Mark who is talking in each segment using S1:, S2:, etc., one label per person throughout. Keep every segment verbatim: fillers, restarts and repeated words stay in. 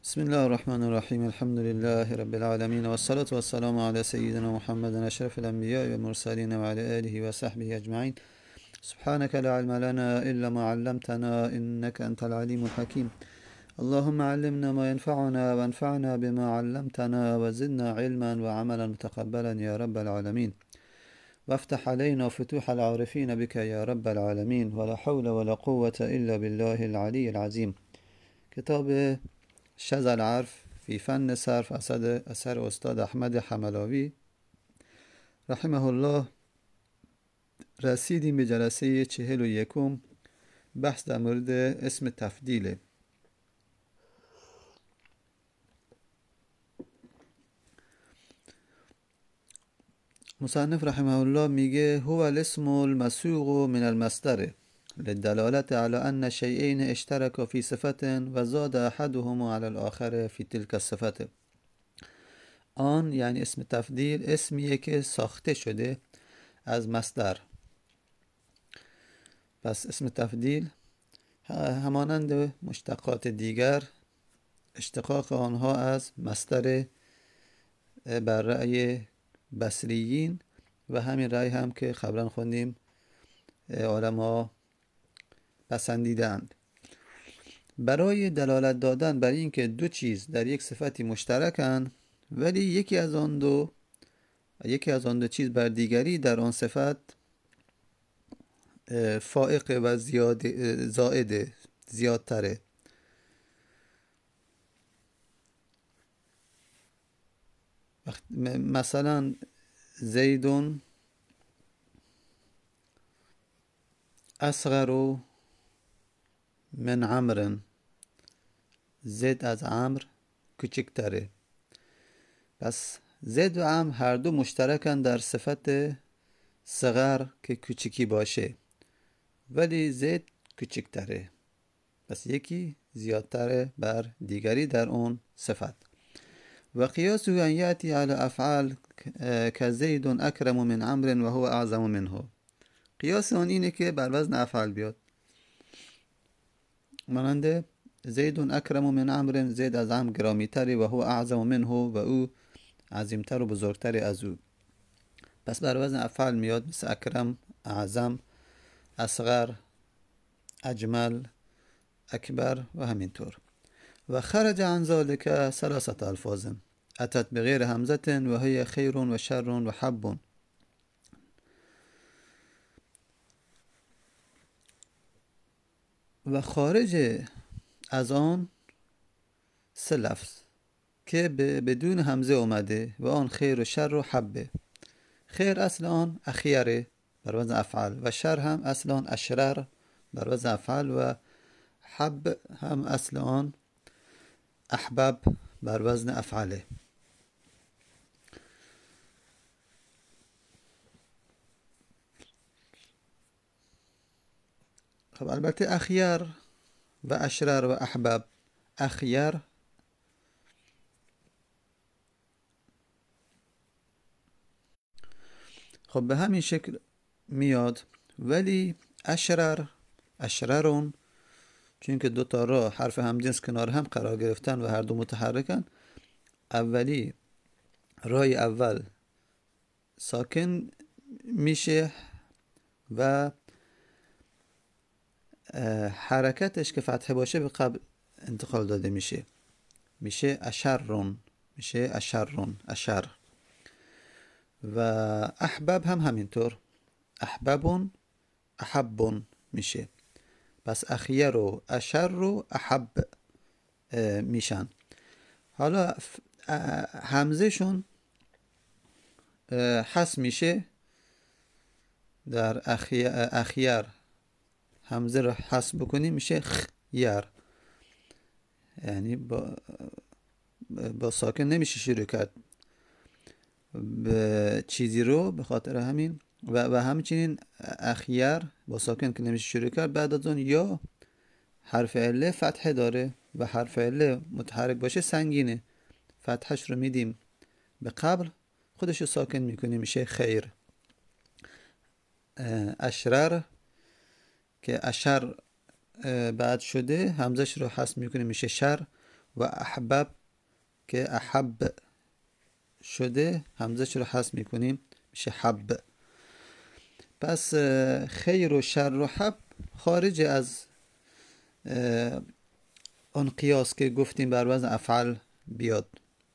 S1: بسم الله الرحمن الرحیم. الحمد لله رب العالمین و الصلاة و السلام علی سیدنا محمد اشرف الانبیاء و المرسلین و علی آله و صحبه اجمعین. سبحانك لا علم لنا الا ما علمتنا انك انت العلیم الحکیم. اللهم علمنا ما ينفعنا وانفعنا بما علمتنا وزدنا علما وعملا متقبلا يا رب العالمين. وافتح علينا فتوح العارفين بك يا رب العالمين. ولا حول ولا قوة الا بالله العلي العظيم. کتاب شذ العرف فی فن صرف اثر استاد احمد حملاوی رحمه الله. رسیدیم به جلسه چهل و یکم. بحث در مورد اسم تفضیله. مصنف رحمه الله میگه هو الاسم المسوق من المصدر للدلالة على أن شيئين اشتركا في صفة وزاد أحدهما على الآخر في تلك الصفة. آن یعنی اسم تفضیل اسمیه که ساخته شده از مصدر. پس اسم تفضیل همانند مشتقات دیگر اشتقاق آنها از مصدر بر رأی بصریین و همین رأی هم که قبلا خوندیم علما پسندیدند. برای دلالت دادن بر این که دو چیز در یک صفتی مشترکند ولی یکی از آن دو یکی از آن دو چیز بر دیگری در آن صفت فائق و زیاد زائد زیادتره. مثلا زیدون اصغر من عمرو، زید از عمرو کوچکتره. پس زید و عمرو هر دو مشترکن در صفت صغر که کوچکی باشه، ولی زید کوچکتره. پس یکی زیادتره بر دیگری در اون صفت. و قیاسه ان یأتی علی افعال که زید اکرم من عمرو و هو اعظم منه. قیاس اون اینه که بر وزن افعال بیاد، مانند زید اکرم من عمرو، زید از عمرو گرامی تری، و هو اعظم منه و او عظیمتر و بزرگتر از او. پس بر وزن افعال میاد، مثل اکرم، اعظم، اصغر، اجمل، اکبر و همینطور. و خرج عن ذلك ثلاثه الفاظ اتت بغیر همزه و هي خیر و شر و حب. و خارج از آن سه لفظ که بدون همزه اومده و آن خیر و شر و حبه. خیر اصل آن اخیره بر وزن افعال، و شر هم اصل آن اشرر بر وزن افعال، و حب هم اصل آن احبب بر وزن افعاله. خب البته اخیر و اشرر و احبب، اخیر خب به همین شکل میاد، ولی اشرر اشررون چون که دو تا را حرف همجنس کنار هم قرار گرفتن و هر دو متحرکن، اولی رای اول ساکن میشه و حرکتش که فتحه باشه به قبل انتقال داده میشه، میشه اشرون، میشه اشرون، اشر. و احبب هم همینطور، احببون، احبون میشه. پس اخیر و اشر و احب میشن. حالا همزه شون حس میشه در اخیر, اخیر همزه رو حس بکنیم میشه خیر، یعنی با, با ساکن نمیشه شروع کرد به چیزی رو، به خاطر همین و, و همچنین اخیر با ساکن که نمیشه شروع کرد. بعد از اون یا حرف عله فتحه داره و حرف عله متحرک باشه سنگینه، فتحش رو میدیم به قبل، خودش رو ساکن میکنیم میشه خیر. اشرر که اشر بعد شده همزش رو حذف میکنیم میشه شر، و احبب که احب شده همزه رو حذف میکنیم میشه حب. پس خیر و شر و حب خارج از اون قیاس که گفتیم بر وزن افعل بیاد.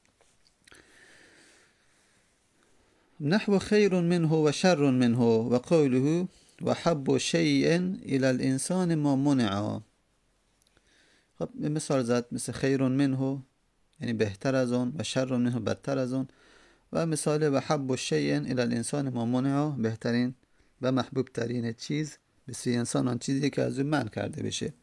S1: نحو خیر منه و شر منه و قوله و حب شیء الى الانسان ما منع. خب مثال زد مثل خیر منه یعنی بهتر از اون و شر منه بدتر از اون، و مثال و حب شیء الى الانسان ما منع بهترین و محبوب ترین چیز به سوی انسان آن چیزی که از اون منع کرده بشه.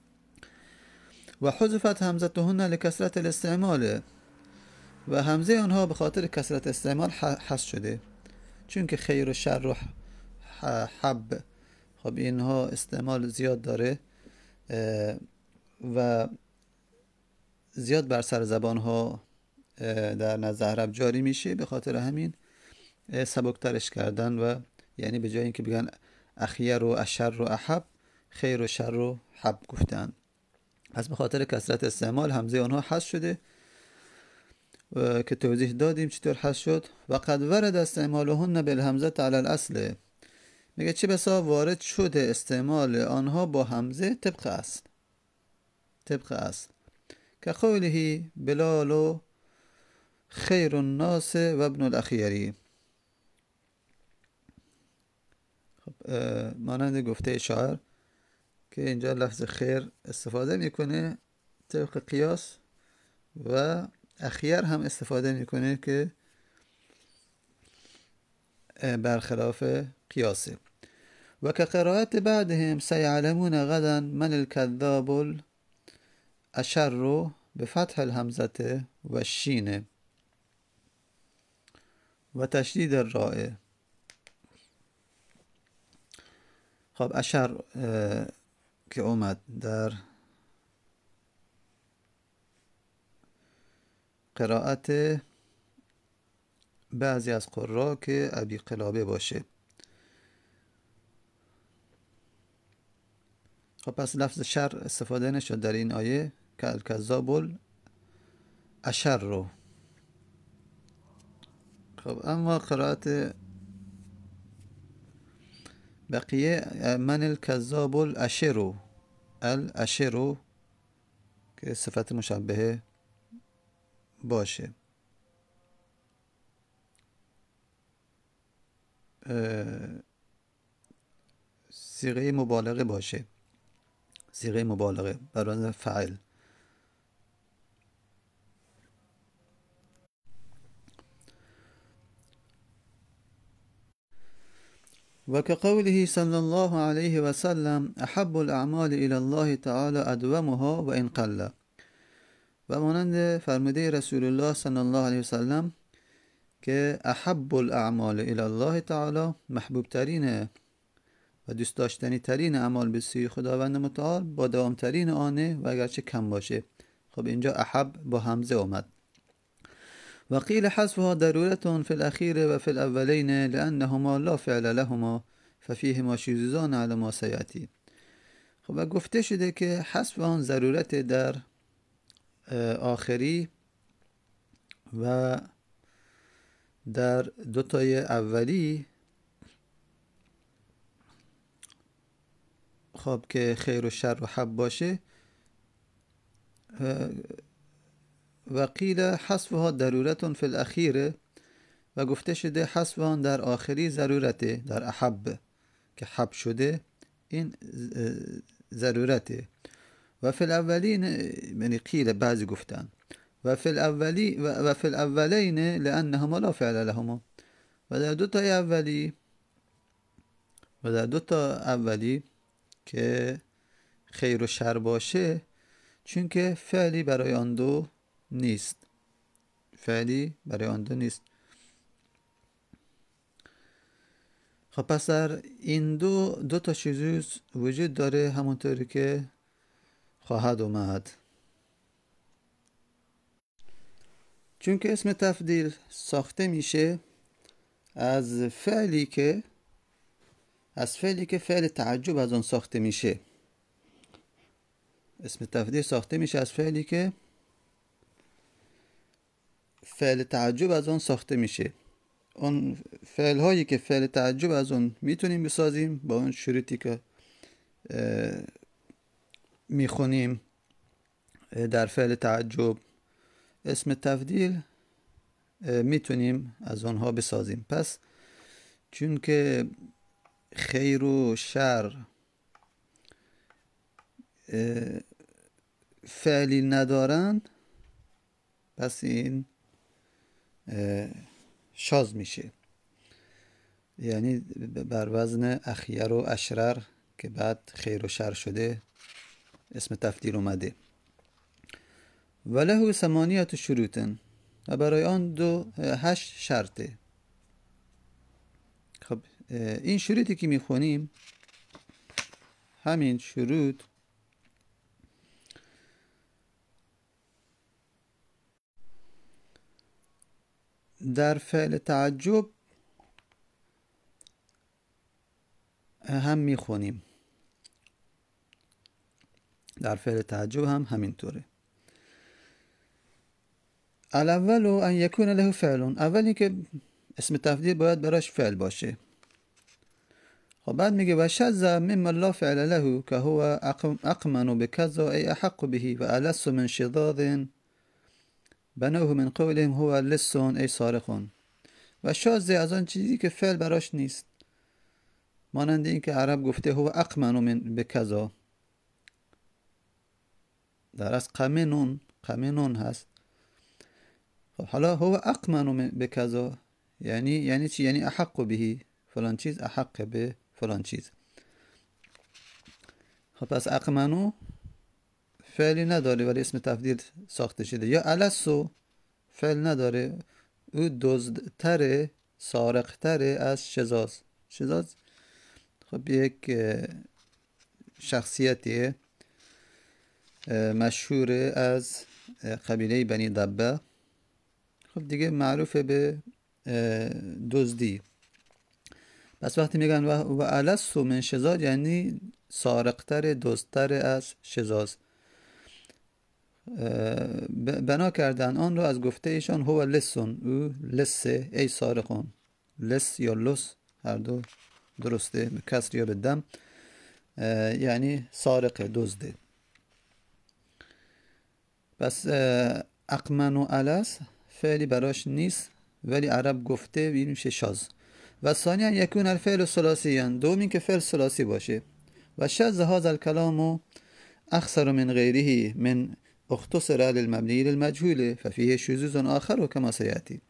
S1: و حذفت همزتهن لکثرت الاستعمال و همزه آنها به خاطر کثرت استعمال حذف شده، چون که خیر و شر و حب خب اینها استعمال زیاد داره و زیاد بر سر زبان ها در نزد عرب جاری میشه، به خاطر همین سبکترش کردن و یعنی به جای اینکه بگن اخیر و اشر و احب خیر و شر و حب گفتن. پس به خاطر کثرت استعمال همزه آنها حذف شده که توضیح دادیم چطور حذف شد. و قد ورد استعمالهن بالهمزه علی الاصل، میگه چه بسا وارد شده استعمال آنها با همزه طبق اصل طبق اصل که قوله بلال خیر الناس و ابن الاخیری. خب مانند گفته شاعر که اینجا لفظ خیر استفاده میکنه طبق قیاس و اخیر هم استفاده میکنه که برخلاف قیاسه. و که قرائت بعدهم سیعلمون غدا من الكذاب الاشر به فتح الهمزه و الشین و تشدید الراء. خب اشر که اومد در قرائت بعضی از قرا که ابی قلابه باشه. خب پس لفظ شر استفاده نشد در این آیه که الکذاب الاشر رو. خب اما قرائت بقیه من الکذاب الاشر الاشر که صفت مشبهه باشه صیغه مبالغه باشه صیغه مبالغه برای فعل. و که قوله صلی الله علیه و سلم احب الاعمال الى الله تعالی ادومها و ان قل، و مانند فرموده رسول الله صلی الله علیه و سلم که احب الاعمال الى الله تعالی محبوب ترین و دوست داشتنی ترین اعمال به سوی خداوند متعال با دوام ترین آنه و اگرچه کم باشه. خب اینجا احب با همزه اومد. و قیل حذفها ضرورة فی الاخیر و فی الاولین لانهما لا فعل لهما ففیهما شذوذان علی ما سیاتی. خب و گفته شده که حذف آن ضرورت در آخری و در دوتای اولی. خب که خیر و شر و حب باشه. و قیل حذفها ضرورت فی الاخیر و گفته شده حذف آن در آخری ضرورته در احب که حب شده این ضرورته. و فی الاولین یعنی قیل بعضی گفتن و فی الاولی و فی الاولین لانهما لا فعل لهما، و در دو تا اولی و در دو تا اولی که خیر و شر باشه چون که فعلی برای آن دو نیست فعلی برای آن دو نیست. خب پس در این دو دو تا شذوذ وجود داره همونطوری که خواهد اومد. چون که اسم تفضیل ساخته میشه از فعلی که از فعلی که فعل تعجب از اون ساخته میشه. اسم تفضیل ساخته میشه از فعلی که فعل تعجب از اون ساخته میشه. اون فعل هایی که فعل تعجب از اون میتونیم بسازیم با اون شروطی که میخونیم در فعل تعجب، اسم تفضیل میتونیم از اونها بسازیم. پس چون که خیر و شر فعلی ندارن، پس این شاذ میشه، یعنی بر وزن اخیر و اشرر که بعد خیر و شر شده اسم تفضیل اومده. وله ثمانیت شروطن، و برای آن دو هشت شرطه. خب این شروطی که میخونیم، همین شروط در فعل تعجب هم میخونیم، در فعل تعجب هم همینطوره. الاول ان یکون له فعل، اولی که اسم تفضیل باید براش فعل باشه. خب بعد میگه و شذ مما لا فعل له که هو اقمن بکذا ای احق به و الس من شضاض بنوه من قولهم هو لسون ای سارخون. و شاذ از آن چیزی که فعل براش نیست، مانند این که عرب گفته هو اقمن من بکذا، در از قمنون قمنون هست. خب حالا هو اقمن بکذا یعنی یعنی چی؟ یعنی احق به فلان چیز، احق به فلان چیز. خب پس اقمنو فعلی نداره ولی اسم تفضیل ساخته شده. یا السو فعل نداره، او دزدتره، سارقتره از شزاز. شزاز خب یک شخصیتی مشهور از قبیله بنی دبه، خب دیگه معروفه به دزدی. پس وقتی میگن و السو من شزاز یعنی سارقتر، دزدتر از شزاز. بنا کردن آن رو از گفته ایشان هو لسون، او لسه ای سارقون. لس یا لس هر دو درسته، به کسر یا به دم، یعنی سارق، دزده. پس اقمن و الس فعلی براش نیست ولی عرب گفته این میشه شاذ. و ثانیا یکون الفعل ثلاثیا، دوم این که فعل ثلاثی باشه. و شذ هذا الكلام اخسر من غیره من اختصر للمبنی للمجهول ففیه شذوذ آخر و کما سیاتی.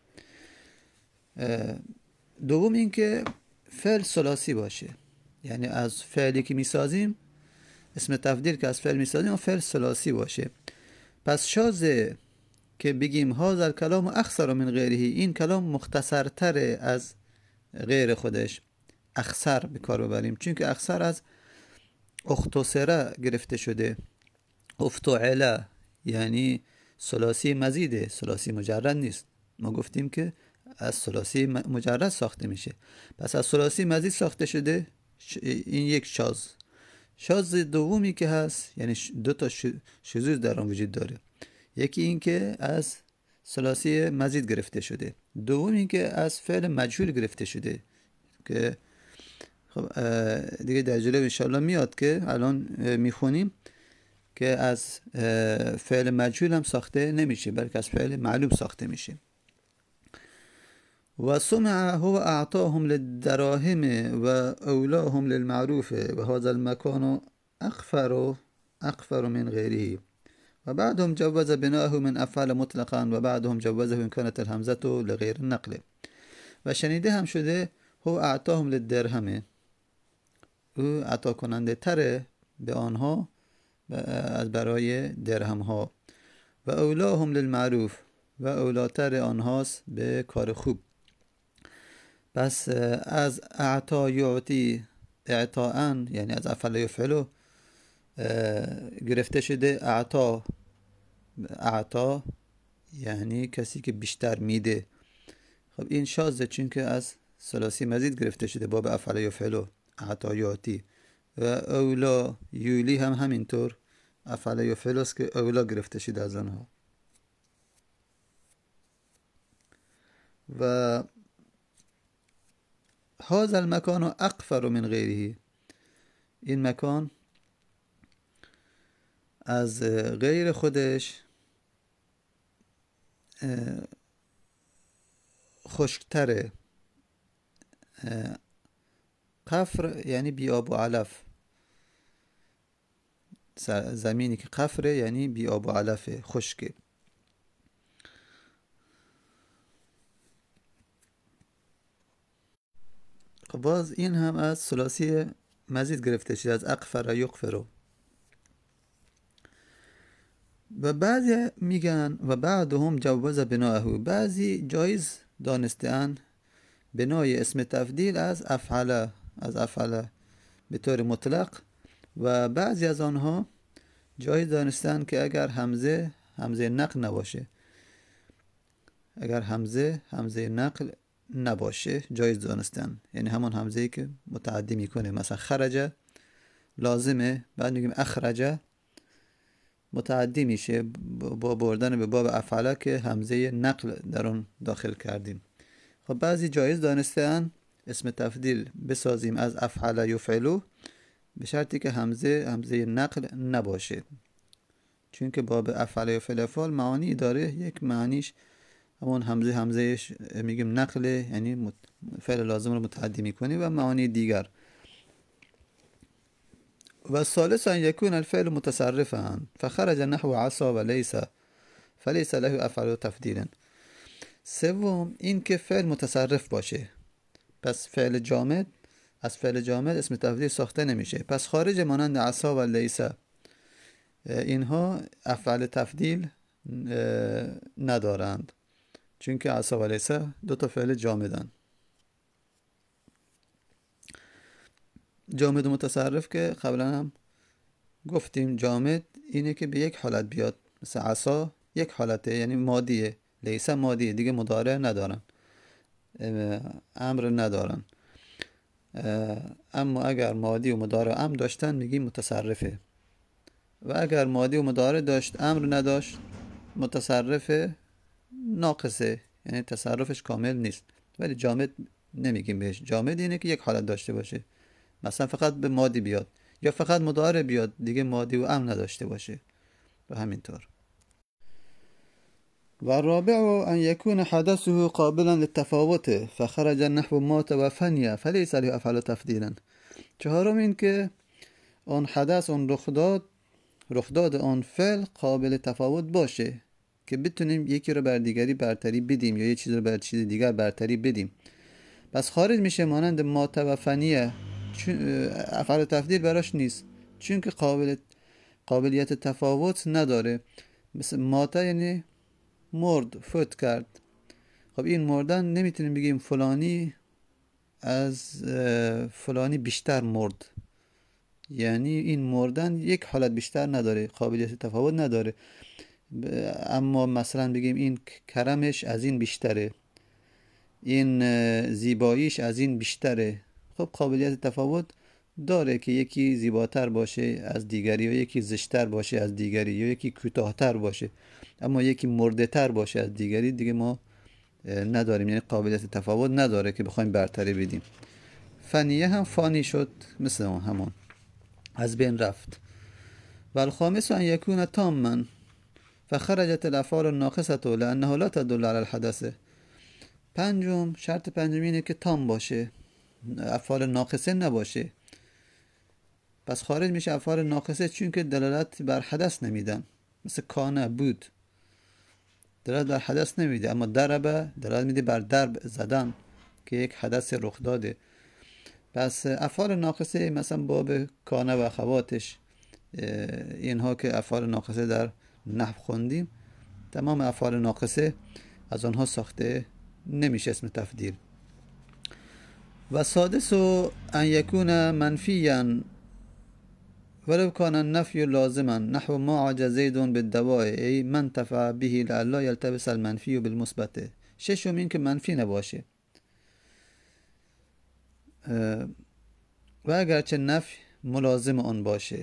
S1: دوم این که فعل ثلاثی باشه، یعنی از فعلی که میسازیم، اسم تفضیل که از فعل میسازیم فعل ثلاثی باشه. پس شاذ که بگیم هذا الکلام اخسر من غیره، این کلام مختصرتره از غیر خودش. اخسر به کار ببریم چون که اخسر از اختصره گرفته شده. افتعله یعنی ثلاثی مزیده، ثلاثی مجرد نیست. ما گفتیم که از ثلاثی مجرد ساخته میشه، پس از ثلاثی مزید ساخته شده. این یک شاذ. شاذ دومی که هست یعنی دو تا شذوذ در آن وجود داره. یکی این که از ثلاثی مزید گرفته شده، دوم این که از فعل مجهول گرفته شده که خب دیگه در جلو انشاءالله میاد که الان میخونیم که از فعل مجهول هم ساخته نمیشه بلکه از فعل معلوم ساخته میشه. و سمع هو اعطاهم للدراهم و اولاهم للمعروف و هذا المكان اغفر اغفر من غیره و بعدهم جوز بناه من افعال مطلقا و بعدهم جوزه ان كانت الهمزه لغیر النقل. و شنیده هم شده هو اعطاهم للدرهم، او عطا کننده تره به آنها از برای درهم ها. و اولاهم للمعروف، و اولاتر آنهاست به کار خوب. پس از اعطا یعطی اعطاءن یعنی از افعل یفعلو گرفته شده. اعطا اعطا یعنی کسی که بیشتر میده. خب این شاذه چون که از ثلاثی مزید گرفته شده باب افعل یفعلو، اعطا یعطی. و اولا یولی هم همینطور افعل یفعلوست که اولا گرفته شده از آنها. و هذا المکان اقفر من غیره، این مکان از غیر خودش خشکتره. قفر یعنی بی آب و علف، زمینی که قفره یعنی بی آب و علفه، خشکه. خب باز این هم از ثلاثی مزید گرفته شده، از اقفر یقفر. و بعضی میگن و بعضهم جوز بناءه، بعضی جایز دانستن بنای اسم تفضیل از افعل، از افعل به طور مطلق، و بعضی از آنها جایز دانستن که اگر همزه همزه نقل نباشه، اگر همزه همزه نقل نباشه جایز دانستن، یعنی همون همزه‌ای که متعدی میکنه، مثلا خرج لازمه، بعد میگیم اخرج متعدی میشه با بردن به باب افعله که همزه نقل در اون داخل کردیم. خب بعضی جایز دانستن اسم تفضیل بسازیم از افعل یفعلو به شرطی که همزه همزه نقل نباشه، چون که باب افعل یفعل افعال معانی داره. یک معنیش همون همزه همزهش میگیم نقل، یعنی فعل لازم رو متعدی میکنی، و معانی دیگر. و ثالث ان یکون الفعل متصرفا فخرج نحو عصا و لیس فلیس له افعل تفضیلا. سوم این که فعل متصرف باشه، پس فعل جامد از فعل جامد اسم تفضیل ساخته نمیشه، پس خارج مانند عصا و لیس اینها افعل تفضیل ندارند، چون که عصا و لیس دو تا فعل جامدن. جامد و متصرف که قبلا هم گفتیم، جامد اینه که به یک حالت بیاد، مثل عصا یک حالته یعنی مادیه، لیس مادیه، دیگه مضارع ندارن، امر ندارن. اما اگر مادی و مضارع امر داشتن میگیم متصرفه، و اگر مادی و مضارع داشت امر نداشت متصرفه ناقصه، یعنی تصرفش کامل نیست. ولی جامد نمیگیم بهش، جامد اینه که یک حالت داشته باشه، مثلا فقط به مادی بیاد یا فقط مضارع بیاد، دیگه مادی و امر نداشته باشه، و همینطور. و الرابع ان یکون حدثه قابلا للتفاوت فخرج نحو مات و فنیه فلیس له افعل تفضیلا. چهارم این که اون حدث، اون رخداد رخداد اون فعل قابل تفاوت باشه که بتونیم یکی رو بر دیگری برتری بدیم یا یه چیز رو بر چیز دیگر برتری بدیم، پس خارج میشه مانند مات و فنیه، افعل تفضیل براش نیست، چون که قابل قابلیت تفاوت نداره. مثل مات یعنی مرد، فوت کرد. خب این مردن نمیتونیم بگیم فلانی از فلانی بیشتر مرد، یعنی این مردن یک حالت بیشتر نداره، قابلیت تفاوت نداره. اما مثلا بگیم این کرمش از این بیشتره، این زیباییش از این بیشتره، خب قابلیت تفاوت داره که یکی زیباتر باشه از دیگری، یا یکی زشتر باشه از دیگری، یا یکی کوتاه‌تر باشه. اما یکی مرده تر باشه از دیگری دیگه ما نداریم، یعنی قابلیت تفاوت نداره که بخوایم برتری بدیم. فنیه هم فانی شد، مثل اون همون از بین رفت. و الخامس ان یکون تاما فخرجت الافعال الناقصه لانه لا تدل على الحدث. پنجم، شرط پنجم اینه که تام باشه، افعال ناقصه نباشه، پس خارج میشه افعال ناقصه، چون که دلالت بر حدث نمیدن. مثل کانه، بود، دلالت بر حدث نمیده، اما دربه دلالت میده بر درب زدن که یک حدث رخ داده. پس افعال ناقصه مثلا باب کانه و اخواتش، اینها که افعال ناقصه در نحو خوندیم، تمام افعال ناقصه از آنها ساخته نمیشه اسم تفضیل. و سادس ان یکون منفیا ولو کان النفی لازما نحو ما عاج زید بالدواء ای من انتفع به لئلا یلتبس المنفی بالمثبت. ششم این که منفی نباشه، و اگرچه نفی ملازم آن باشه،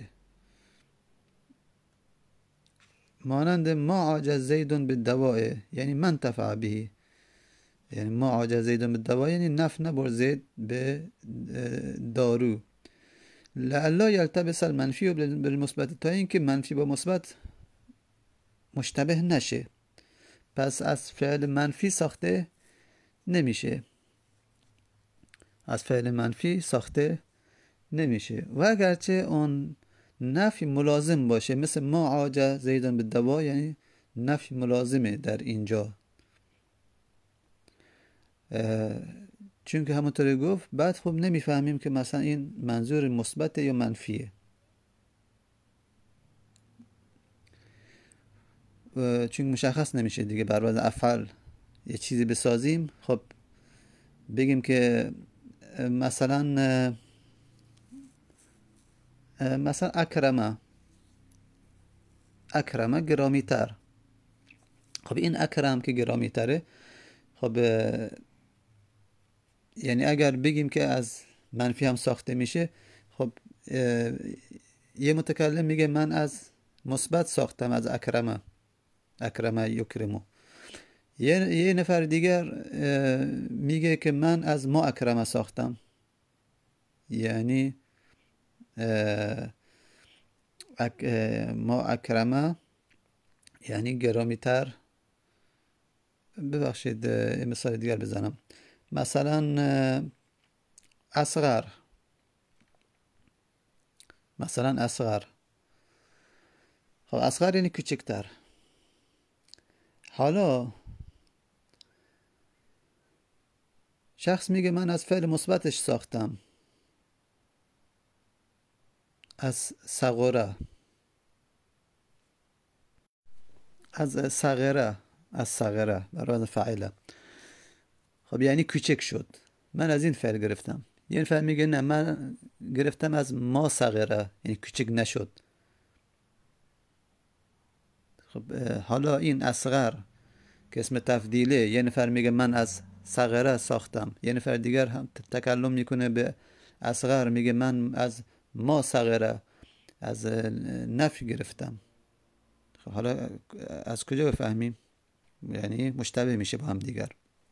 S1: مانند ما عاج زید بالدواء یعنی من انتفع به، یعنی ما عاج زید بالدوا یعنی نف نبر زید به دارو. لعلا یلتبس المنفی بالمثبت، تا اینکه منفی با مثبت مشتبه نشه، پس از فعل منفی ساخته نمیشه، از فعل منفی ساخته نمیشه. و اگرچه اون نفی ملازم باشه، مثل ما عاج زیدن بالدوا، یعنی نفی ملازمه در اینجا، چون که همونطوری گفت بعد خوب نمیفهمیم که مثلا این منظور مثبت یا منفیه، چون مشخص نمیشه دیگه. بر وزن افعال یه چیزی بسازیم، خب بگیم که مثلا مثلا اکرمه، اکرمه گرامی تر. خب این اکرم که گرامی تره، خب یعنی اگر بگیم که از منفی هم ساخته میشه، خب یه متکلم میگه من از مثبت ساختم، از اکرمه، اکرمه یکرمو. یه یه نفر دیگر میگه که من از ما اکرمه ساختم، یعنی اک ما اکرمه یعنی گرامی تر. ببخشید مثال دیگر بزنم، مثلا اصغر، مثلا اصغر، خب اصغر یعنی کوچکتر. حالا شخص میگه من از فعل مثبتش ساختم، از صغره، از صغره، از صغره برای فاعله، خب یعنی کوچک شد، من از این فعل گرفتم. یه نفر میگه نه من گرفتم از ما صغره، یعنی کوچک نشد. خب حالا این اصغر که اسم تفضیله، یه نفر میگه من از صغره ساختم، یه نفر دیگر هم تکلم میکنه به اصغر، میگه من از ما صغره، از نفی گرفتم. خب حالا از کجا بفهمیم؟ یعنی مشتبه میشه با هم دیگر.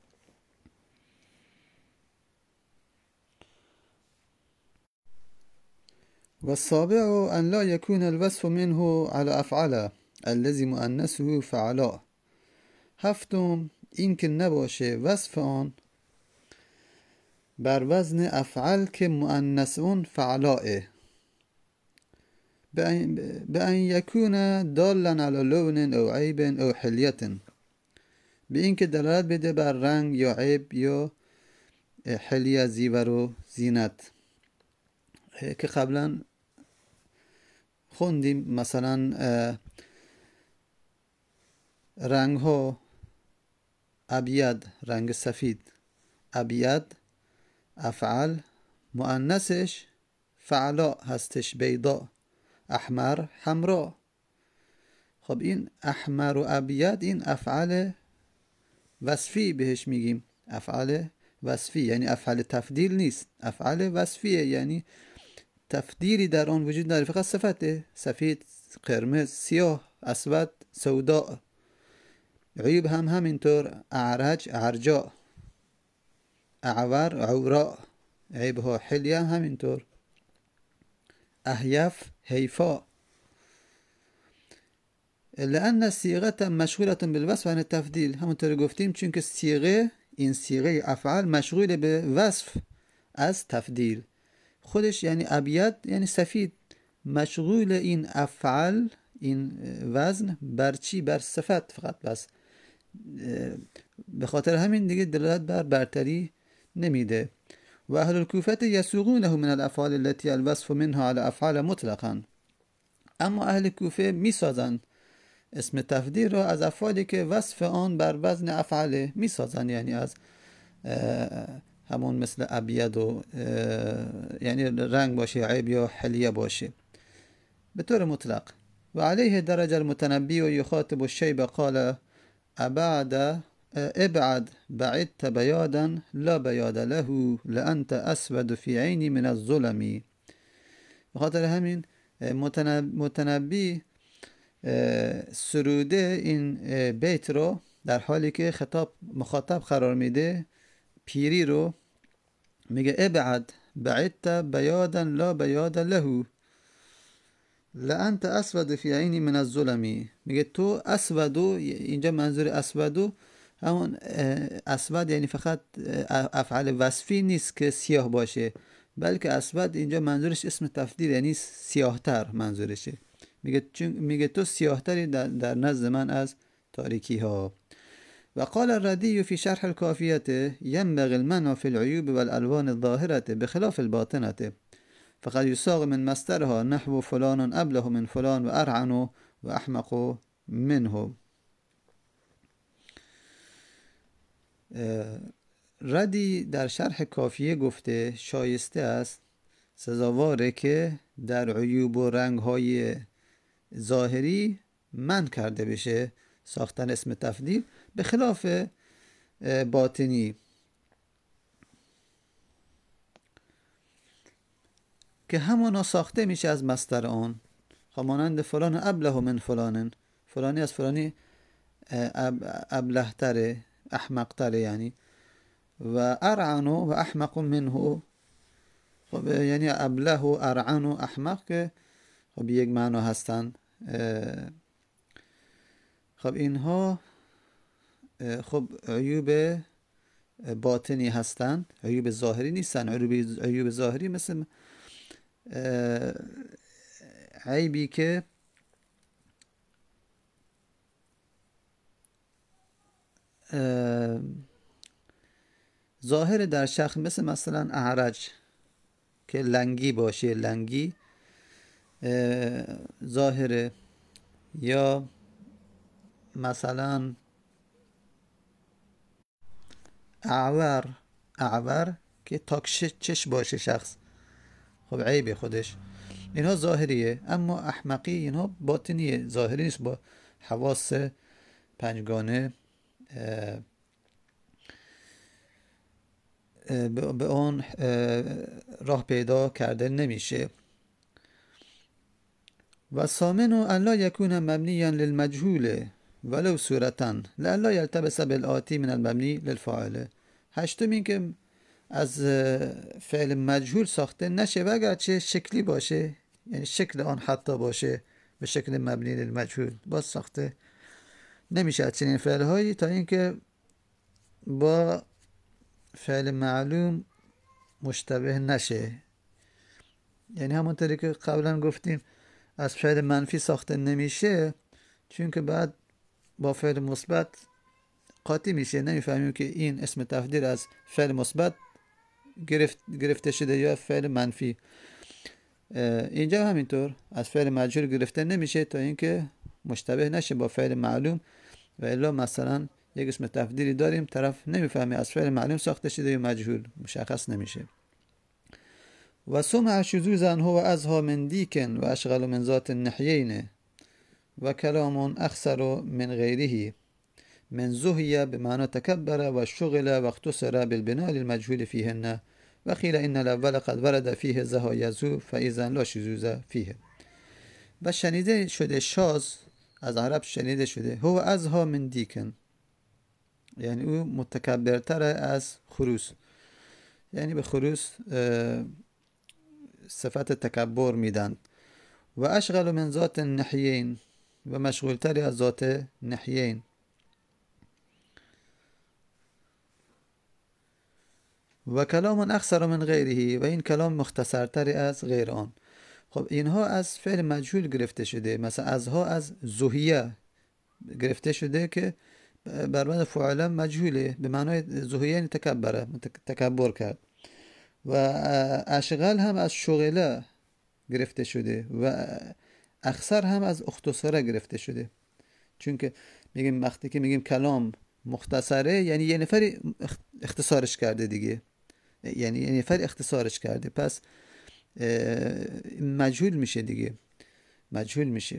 S1: والسابع أن لا يكون الوصف منه على أفعله الذي مؤنثه فعلاء. هفتم این که نباشه وصف آن بر وزن افعل که مؤنث اون فعلاء، به ان یکون دالا علی لون او عیب او حلیت، به این که دلالت بده بر رنگ یا عیب یا حلیه، زیور و زینت، که قبلا خوندیم. مثلا رنگ ها ابید، رنگ سفید، ابید افعل، مؤنثش فعلا هستش، بیضا، احمر، حمرا. خب این احمر و ابید این افعال وصفی بهش میگیم، افعال وصفی، یعنی افعال تفضیل نیست، افعال وصفیه، یعنی تفضیلی در آن وجود نداره، فقط صفته، سفید، قرمز، سیاه، اسود، سوداء. عیب هم همینطور، اعرج، ارجاء، اعور، عوراء، عیب ها حلیه همینطور، احیف، حیفا. لأن صيغه مشغوله بالوصف عن التفضیل، همونطور گفتیم چون که صیغه، این صیغه افعال مشغول به وصف از تفضیل خودش، یعنی ابید یعنی سفید، مشغول این افعال، این وزن بر چی؟ بر صفت فقط بس. به خاطر همین دیگه دلالت بر برتری نمیده. و اهل الکوفه یسوقونه من الافعال التي الوصف منها على افعال مطلقا، اما اهل کوفه میسازن اسم تفضیل را از افعالی که وصف آن بر وزن افعاله میسازن، یعنی از همون مثل ابید و یعنی رنگ باشه، عیب یا حلیه باشه به طور مطلق. و علیه درجه المتنبی و یخاطب الشیب قال ابعد ابعد بعدت بیادا لا بیاد له لانت اسود فی عینی من الظلمی. به خاطر همین متنبی سروده این بیت رو در حالی که خطاب مخاطب قرار میده پیری رو، میگه ابعد بعدت بیادا لا بیاد له لانت اسود فی عینی من الظلمی. میگه تو اسودو، اینجا منظور اسودو همون اسود یعنی فقط افعال وصفی نیست که سیاه باشه، بلکه اسود اینجا منظورش اسم تفضیل یعنی سیاهتر منظورشه. میگه چون میگه تو سیاهتری در, در نزد من از تاریکی ها. و قال الردی في شرح الكافية ينبغي المنع في العيوب والألوان الظاهرة بخلاف الباطنة فقد يصاغ من مصدرها نحو فلان أبله من فلان وأرعن وأحمق منه. ردی در شرح کافیه گفته شایسته است، سزاواره که در عیوب و رنگ‌های ظاهری من کرده بشه ساختن اسم تفضیل، به خلاف باطنی که همانا ساخته میشه از مصدر آن. همانند فلان ابله من فلان، فلانی از فلانی ابله تره، احمق تره یعنی. و ارعن و احمق منه، خب یعنی ابله و ارعن و احمق که خب یک معنا هستن. خب اینها خب عیوب باطنی هستند، عیوب ظاهری نیستن. عیوب عیوب ظاهری مثل عیبی که ظاهر در شخص، مثل مثلا اعرج که لنگی باشه، لنگی ظاهره، یا مثلا اعور، اعور که تاکش چش باشه شخص، خب عیب خودش. اینها ظاهریه، اما احمقی اینها باطنیه، ظاهری نیست، با حواس پنجگانه به اون راه پیدا کرده نمیشه. و ثامن الا یکون مبنیا للمجهول ولو صورتا لالا یلتبس بالآتی من المبنی للفاعل. هشتم این که از فعل مجهول ساخته نشه و اگرچه شکلی باشه، یعنی شکل آن حتی باشه به شکل مبنی للمجهول، باز ساخته نمیشه از چنین فعل هایی، تا اینکه با فعل معلوم مشتبه نشه. یعنی همونطوری که قبلا گفتیم از فعل منفی ساخته نمیشه، چون که بعد با فعل مثبت قاطی میشه، نمیفهمیم که این اسم تفضیل از فعل مثبت گرفت گرفته شده یا فعل منفی. اینجا همینطور از فعل مجهول گرفته نمیشه تا اینکه مشتبه نشه با فعل معلوم، و الا مثلا یک اسم تفضیلی داریم طرف نمیفهمه از فعل معلوم ساخته شده یا مجهول، مشخص نمیشه. و سمع شذوذا هو ازها من دیکن و اشغل من ذات النحیین و کلام اخسر من غیره من زهیه بمعنى تکبر و شغل و اختصر بالبناء للمجهول فیهن و قیل ان الاول قد ورد فیه زها یزو فاذا لا شذوذ فیه. و شنیده شده، شاذ از عرب شنیده شده، هو ازها من دیکن یعنی او متکبرتر از خروس، یعنی به خروس صفت تکبر میدن. و اشغل من ذات النحیین و مشغولتری از ذات نحیین. و کلام اخسر من غیره و این کلام مختصرتری از غیر آن. خب اینها از فعل مجهول گرفته شده، مثلا ازها از زهیه گرفته شده که برمد فعلا مجهوله، به معنای زهیه یعنی تکبره، تکبر کرد. و اشغل هم از شغله گرفته شده و اخسر هم از اختصاره گرفته شده، چون که میگیم وقتی که میگیم کلام مختصره یعنی یه نفر اختصارش کرده دیگه، یعنی یه نفر اختصارش کرده، پس مجهول میشه دیگه، مجهول میشه.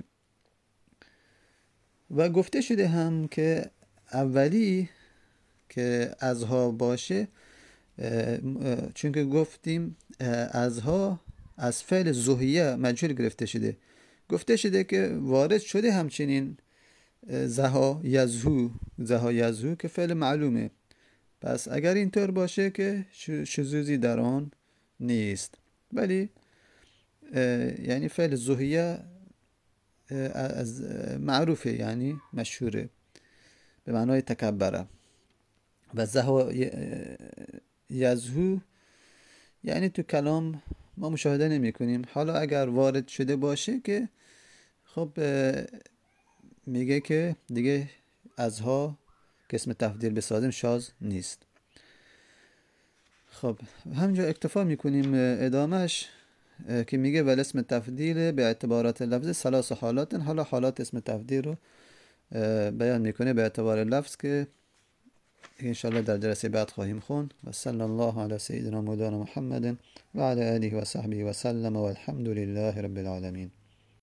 S1: و گفته شده هم که اولی که ازها باشه، چون که گفتیم ازها از فعل زهیه مجهول گرفته شده، گفته شده که وارد شده همچنین زها یزهو، زها یزهو که فعل معلومه، پس اگر اینطور باشه که شذوذی در آن نیست. ولی یعنی فعل زهیه از معروفه، یعنی مشهوره، به معنای تکبره. و زها یزهو یعنی تو کلام ما مشاهده نمی کنیم. حالا اگر وارد شده باشه که خب میگه که دیگه ازها که اسم تفضیل بسازیم شاذ نیست. خب همینجا اکتفا میکنیم. ادامهش که میگه ول اسم تفضیل به اعتبارات لفظ ثلاث حالات. حالا حالات اسم تفضیل رو بیان میکنه به اعتبار لفظ که انشاءالله در جلسه بعد خواهیم خوند. و صلی الله علی سیدنا مولانا محمد و علی آله و صحبه و سلم و الحمد لله رب العالمین.